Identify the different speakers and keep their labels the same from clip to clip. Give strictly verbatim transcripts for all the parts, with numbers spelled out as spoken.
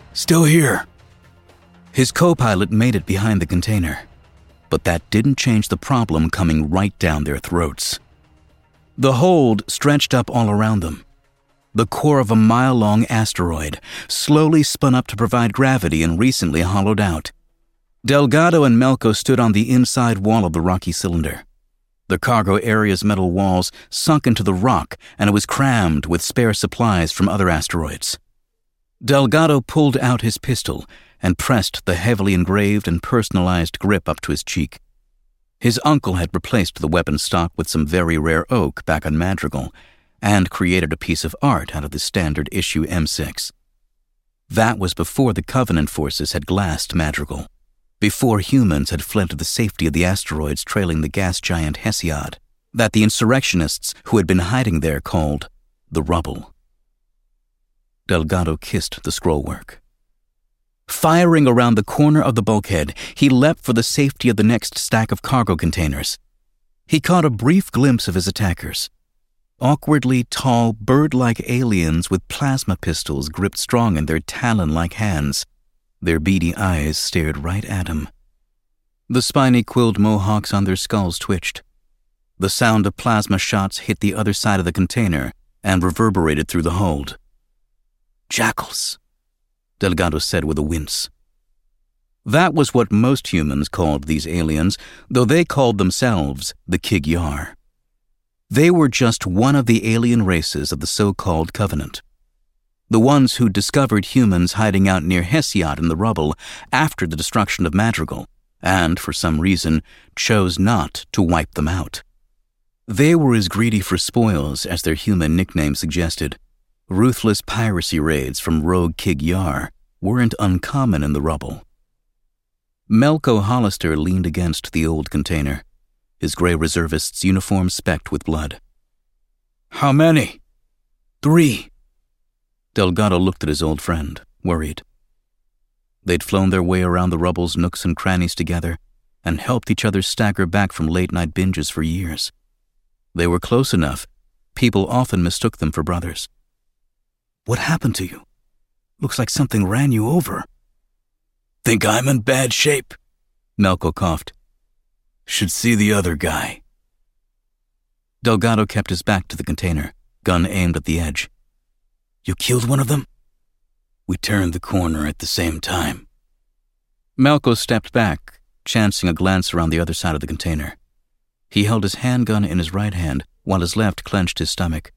Speaker 1: Still here. His co-pilot made it behind the container, but that didn't change the problem coming right down their throats. The hold stretched up all around them. The core of a mile-long asteroid, slowly spun up to provide gravity and recently hollowed out. Delgado and Melko stood on the inside wall of the rocky cylinder. The cargo area's metal walls sunk into the rock, and it was crammed with spare supplies from other asteroids. Delgado pulled out his pistol and pressed the heavily engraved and personalized grip up to his cheek. His uncle had replaced the weapon stock with some very rare oak back on Madrigal and created a piece of art out of the standard issue M six. That was before the Covenant forces had glassed Madrigal, before humans had fled to the safety of the asteroids trailing the gas giant Hesiod, that the insurrectionists who had been hiding there called the Rubble. Delgado kissed the scrollwork. Firing around the corner of the bulkhead, he leapt for the safety of the next stack of cargo containers. He caught a brief glimpse of his attackers. Awkwardly tall, bird-like aliens with plasma pistols gripped strong in their talon-like hands. Their beady eyes stared right at him. The spiny quilled mohawks on their skulls twitched. The sound of plasma shots hit the other side of the container and reverberated through the hold. Jackals, Delgado said with a wince. That was what most humans called these aliens, though they called themselves the Kig-Yar. They were just one of the alien races of the so-called Covenant. The ones who discovered humans hiding out near Hesiod in the rubble after the destruction of Madrigal, and, for some reason, chose not to wipe them out. They were as greedy for spoils as their human nickname suggested. Ruthless piracy raids from rogue Kig-Yar weren't uncommon in the rubble. Melko Hollister leaned against the old container, his gray reservist's uniform specked with blood. How many? Three. Delgado looked at his old friend, worried. They'd flown their way around the rubble's nooks and crannies together and helped each other stagger back from late-night binges for years. They were close enough, people often mistook them for brothers. What happened to you? Looks like something ran you over. Think I'm in bad shape, Melko coughed. Should see the other guy. Delgado kept his back to the container, gun aimed at the edge. You killed one of them? We turned the corner at the same time. Melko stepped back, chancing a glance around the other side of the container. He held his handgun in his right hand while his left clenched his stomach.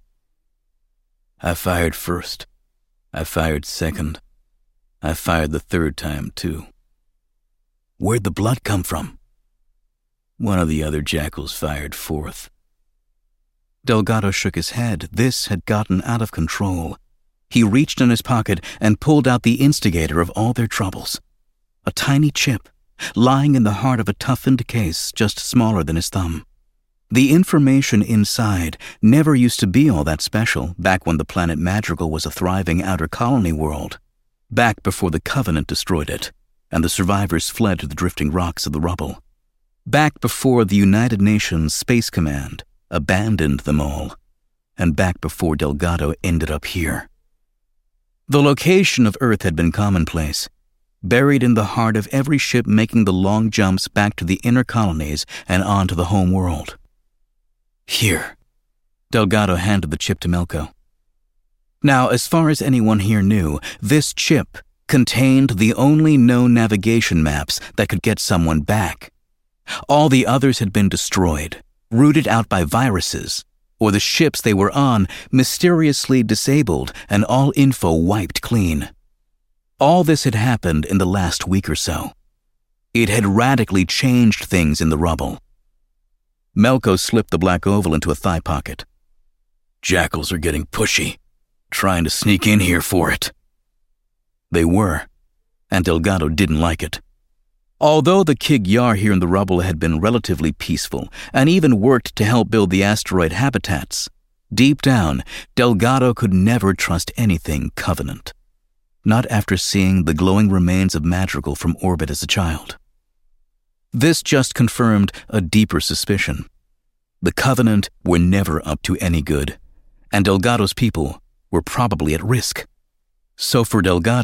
Speaker 1: I fired first. I fired second. I fired the third time, too. Where'd the blood come from? One of the other jackals fired fourth. Delgado shook his head. This had gotten out of control. He reached in his pocket and pulled out the instigator of all their troubles. A tiny chip, lying in the heart of a toughened case just smaller than his thumb. The information inside never used to be all that special back when the planet Madrigal was a thriving outer colony world, back before the Covenant destroyed it and the survivors fled to the drifting rocks of the rubble, back before the United Nations Space Command abandoned them all, and back before Delgado ended up here. The location of Earth had been commonplace, buried in the heart of every ship making the long jumps back to the inner colonies and on to the home world. Here. Delgado handed the chip to Melko. Now, as far as anyone here knew, this chip contained the only known navigation maps that could get someone back. All the others had been destroyed, rooted out by viruses, or the ships they were on mysteriously disabled and all info wiped clean. All this had happened in the last week or so. It had radically changed things in the rubble. Melko slipped the black oval into a thigh pocket. Jackals are getting pushy, trying to sneak in here for it. They were, and Delgado didn't like it. Although the Kig-Yar here in the rubble had been relatively peaceful and even worked to help build the asteroid habitats, deep down, Delgado could never trust anything Covenant. Not after seeing the glowing remains of Madrigal from orbit as a child. This just confirmed a deeper suspicion. The Covenant were never up to any good, and Delgado's people were probably at risk. So for Delgado,